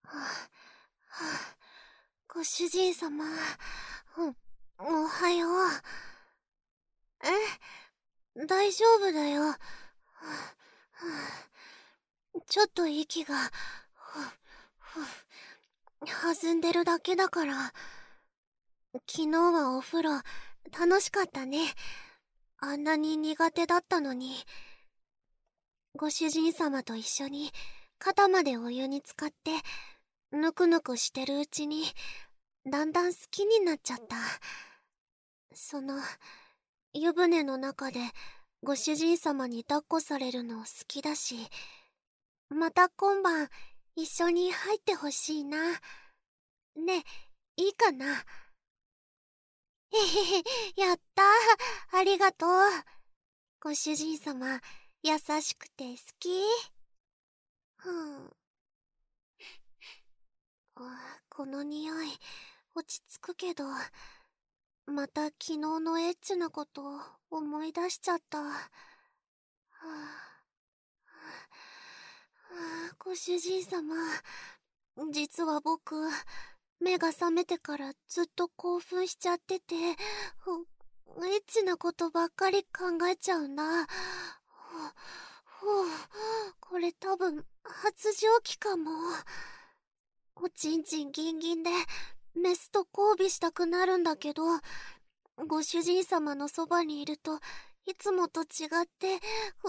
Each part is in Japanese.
ご主人様、おはよう。大丈夫だよ。ちょっと息が、弾んでるだけだから。昨日はお風呂、楽しかったね。あんなに苦手だったのに。ご主人様と一緒に肩までお湯に浸かってぬくぬくしてるうちにだんだん好きになっちゃった。その湯船の中でご主人様に抱っこされるの好きだし、また今晩一緒に入ってほしいな。ねえ、いいかな。へへへ、やったー、ありがとう。ご主人様優しくて好き。この匂い落ち着くけど、また昨日のエッチなこと思い出しちゃった。ご主人様、実は僕、目が覚めてからずっと興奮しちゃってて、エッチなことばっかり考えちゃうんだ。これ多分発情期かも。おちんちんギンギンでメスと交尾したくなるんだけど、ご主人様のそばにいるといつもと違って、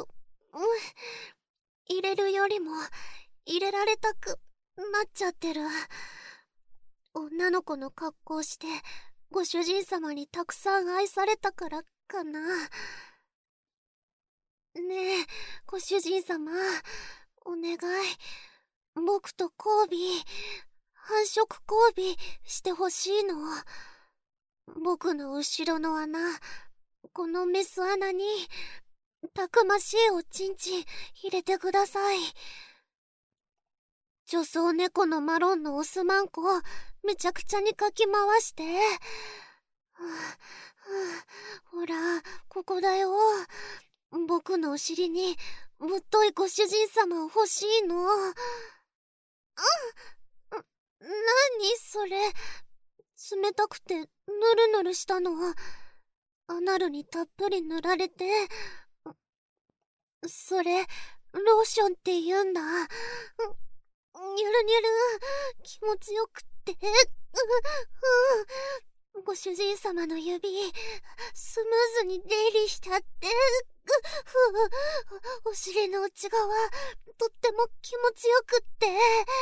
入れるよりも入れられたくなっちゃってる。女の子の格好してご主人様にたくさん愛されたからかな。ねえ、ご主人様、お願い、僕と交尾、繁殖交尾してほしいの。僕の後ろの穴、このメス穴にたくましいおちんちん入れてください。女装猫のマロンのオスマンコめちゃくちゃにかき回して。ほら、ここだよ。僕のお尻にぶっといご主人様欲しいの。何それ。冷たくてぬるぬるしたの。アナルにたっぷり塗られて。それ、ローションって言うんだ。にゅるにゅる、気持ちよくって。ご主人様の指、スムーズに出入りしちゃって。お尻の内側、とっても気持ちよくって。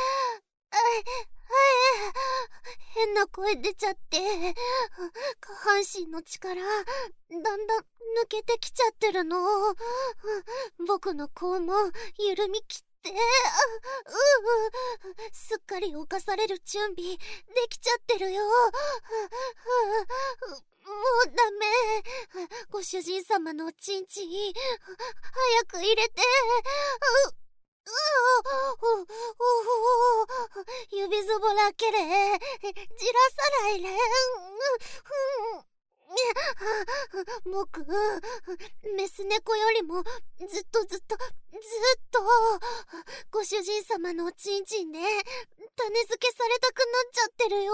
変な声出ちゃって、下半身の力、だんだん抜けてきちゃってるの。僕の肛門、緩みきって、すっかり侵される準備、できちゃってるよ。もうダメ。ご主人様のおちんちん、早く入れて。指ずぼらけれ、じらさないれ。僕、メス猫よりもずっとご主人様のおちんちんで種付けされたくなっちゃってるよ。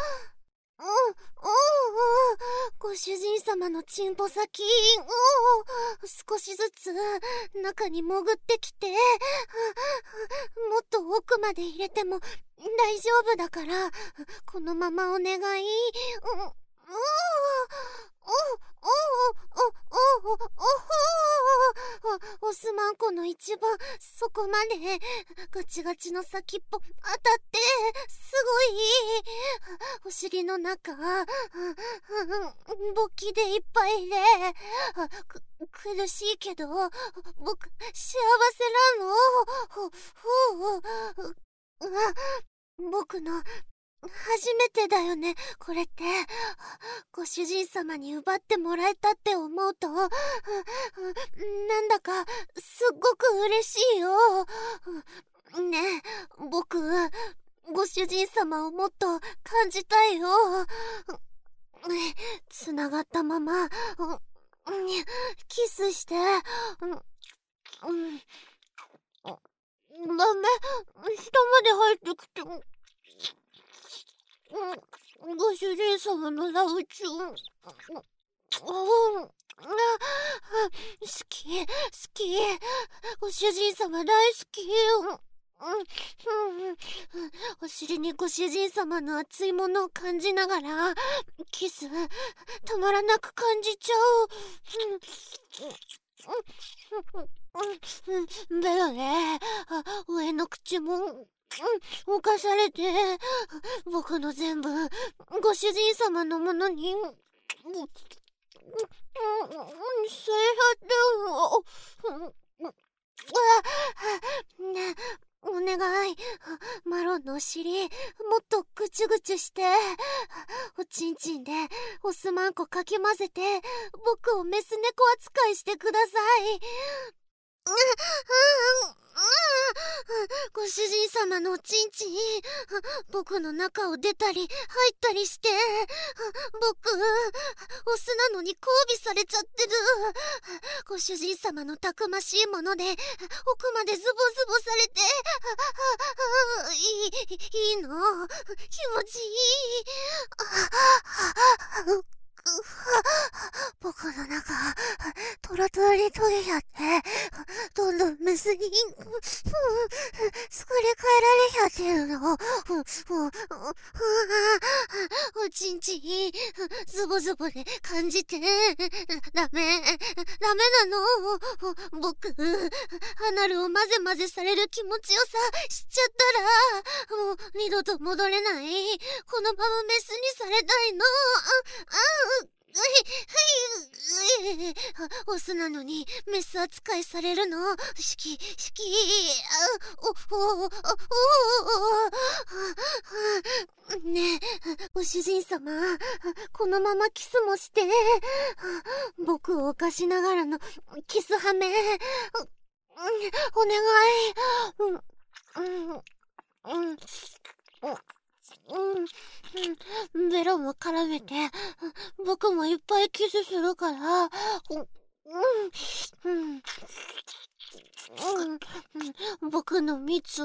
ご主人様のチンポ先、少しずつ中に潜ってきて、もっと奥まで入れても大丈夫だから、このままお願い。オスマンコの一番底までガチガチの先っぽ当たってすごい。お尻の中勃起でいっぱいで苦しいけど僕幸せなの。僕の初めてだよね、これって。ご主人様に奪ってもらえたって思うと、なんだかすっごく嬉しいよ。ねえ、僕、ご主人様をもっと感じたいよ。つながったまま、キスして、 ダメ、下まで入ってきて。ご主人様のラブチューン。好き、好き。ご主人様大好き。お尻にご主人様の熱いものを感じながら、キス、たまらなく感じちゃう。ベロで、上の口も、侵されて、僕の全部、ご主人様のものに、されはってね、お願い、マロンのお尻、もっとぐちゅぐちゅして、おちんちんでお酢まんこかき混ぜて、僕をメス猫扱いしてください。ご主人様のおちんちん、僕の中を出たり入ったりして、僕、オスなのに交尾されちゃってる。ご主人様のたくましいもので、奥までズボズボされて、いいの？気持ちいい。僕の中、トロトロに溶けちゃって、どんどんメスに、作り変えられちゃってるの。おちんちん、ズボズボで感じて、ダメなの。僕、アナルを混ぜ混ぜされる気持ちよさ知っちゃったら、もう二度と戻れない。このままメスにされたいの。オスなのにメス扱いされるの。しきねえ、ご主人様、このままキスもして、僕を犯しながらのキスハメ、お願い。ベロも絡めて、僕もいっぱいキスするから、僕の蜜、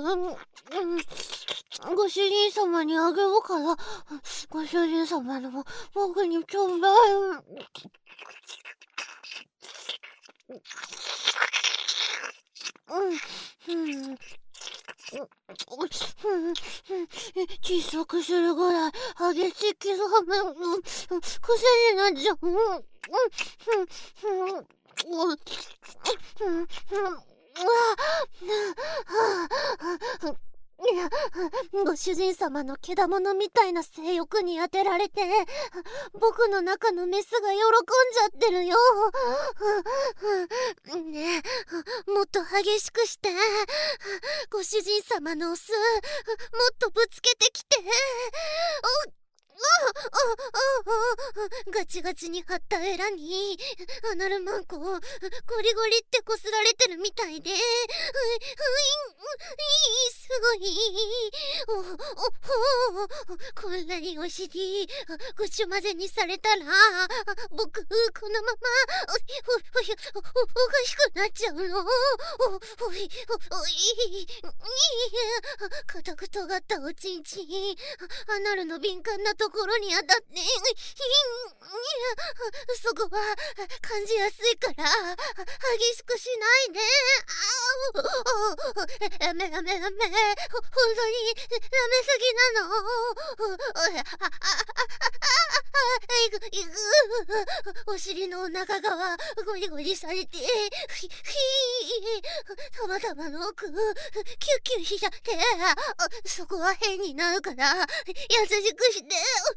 ご主人様にあげるから、ご主人様の僕にちょうだい。窒息するぐらい激しいキスハメ、癖になっちゃう。ご主人様のけだものみたいな性欲に当てられて、僕の中のメスが喜んじゃってるよ。ねえ、もっと激しくして、ご主人様のオス、もっとぶつけてきて。ガチガチに張ったエラにアナルマンコをゴリゴリってこすられてるみたいで、すごい。こんなにお尻ぐちゅ混ぜにされたら、僕このままおかしくなっちゃうの。硬く尖ったおちんちん、アナルの敏感なところに当たって、そこは感じやすいから激しくしないで。ダメ、本当にダメすぎなの。お尻の中側ゴリゴリされて、たまたまの奥キュッキュしちゃって、そこは変になるから優しくして。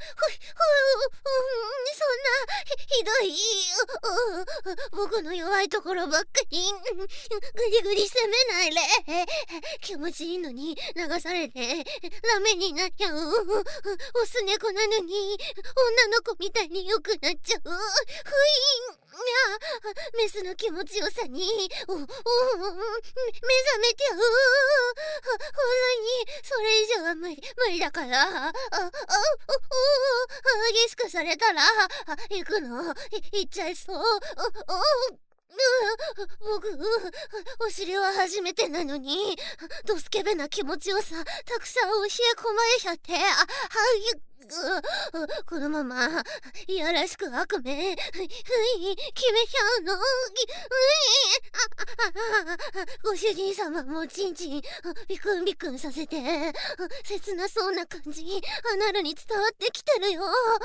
そんなひどい僕の弱いところばっかりグリグリ責めないで。気持ちいいのに流されてダメになっちゃう。オス猫なのに女の子みたいに良くなっちゃう。メスの気持ちよさに目覚めちゃう。ほんにそれ以上は無理だから。激しくされたら行くの行っちゃいそう。 僕、お尻は初めてなのに、ドスケベな気持ちをさ、たくさん教え込まれちゃって、このまま、いやらしく悪名、決めちゃうの。ご主人様もちんちん、ビクンビクンさせて、切なそうな感じ、アナルに伝わってきてるよ。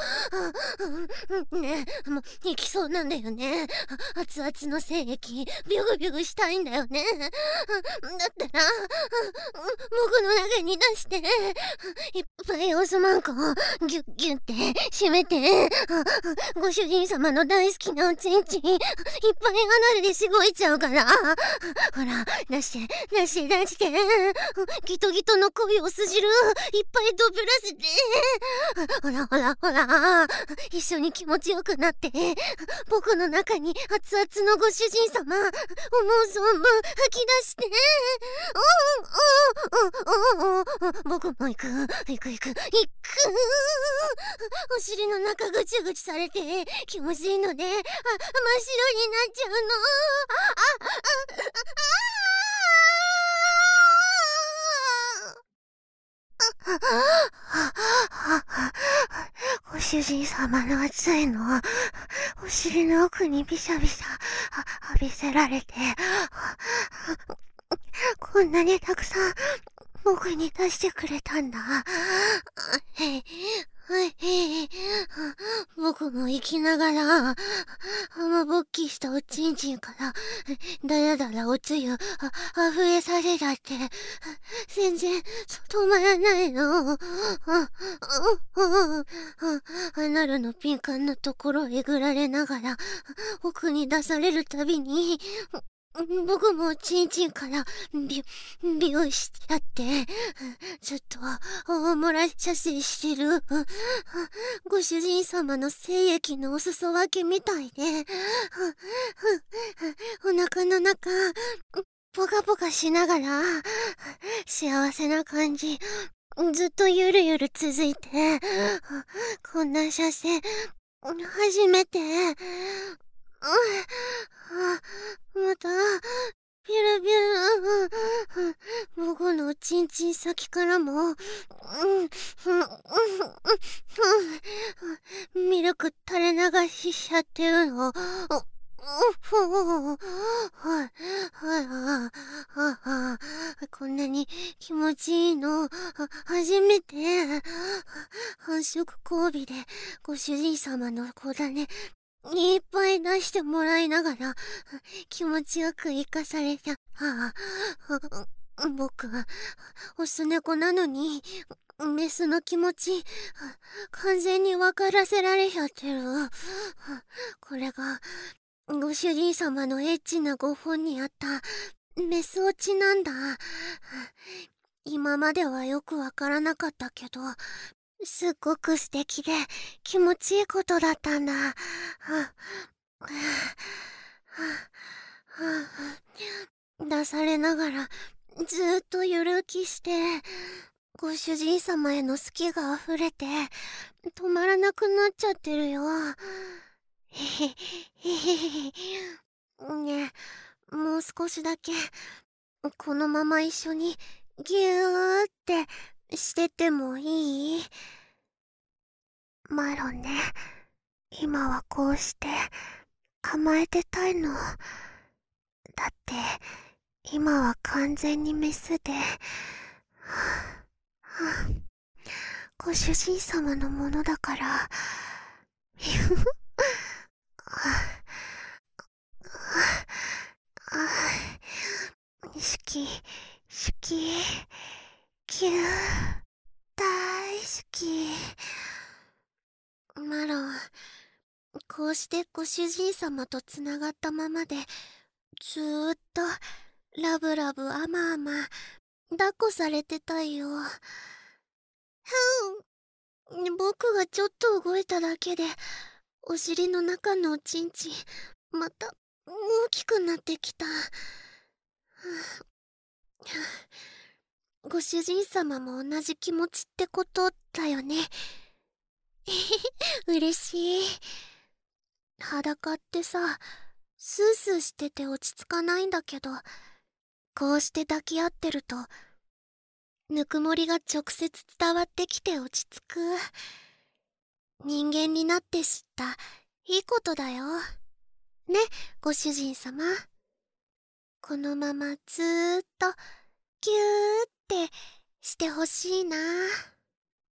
ねえ、もう、行きそうなんだよね。熱々の精液、ビュグビュグしたいんだよね。だったら、僕の中に出して、いっぱいオスマンコをギュッギュッて締めて、ご主人様の大好きなおちんちん、いっぱいアナルでしごいちゃうから。ほら、出して、出して、出して。ギトギトの濃いお酢汁、いっぱいどぶらせて。ほらほらほら、一緒に気持ちよくなって、僕の中に熱々のご主人様、思う存分吐き出して。僕も行く。お尻の中ぐちゅぐちゅされて気持ちいいので、真っ白になっちゃうの。ご主人様の熱いのをお尻の奥にビシャビシャ浴びせられて、こんなにたくさん僕に出してくれたんだ。僕も生きながら、浜ぼっきしたおちんちんから、だらだらおつゆ、溢れさせちゃって、全然止まらないの。アナルのピンカンのところをえぐられながら、奥に出されるたびに、僕もチンチンからビューしちゃって、ちょっと大漏らし射精してるご主人様の精液のお裾分けみたいで、お腹の中ポカポカしながら幸せな感じずっとゆるゆる続いて、こんな射精初めて。また、ピルピル、僕のちんちん先からも、ミルク垂れ流ししちゃってるの。こんなに気持ちいいの、初めて。繁殖交尾で、ご主人様の子だね。いっぱい出してもらいながら、気持ちよく生かされた。僕は、オス猫なのに、メスの気持ち、完全に分からせられちゃってる。これが、ご主人様のエッチなご本にあった、メス落ちなんだ。今まではよくわからなかったけど、すっごく素敵で気持ちいいことだったんだ。出されながらずーっとゆるきして、ご主人様への好きが溢れて止まらなくなっちゃってるよ。ねえ、もう少しだけこのまま一緒にギューってしててもいい？マロンね、今はこうして甘えてたいの。だって今は完全にメスで、ご主人様のものだから。好き、キュー、大好き。マロン、こうしてご主人様とつながったままで、ずーっと、ラブラブ甘々、抱っこされてたよ。僕がちょっと動いただけで、お尻の中のおちんちん、また、大きくなってきた。ご主人様も同じ気持ちってことだよね。嬉しい。裸ってさ、 スースーしてて落ち着かないんだけど、こうして抱き合ってると、ぬくもりが直接伝わってきて落ち着く。人間になって知ったいいことだよ。ね、ご主人様。このままずーっとギューってしてほしいな。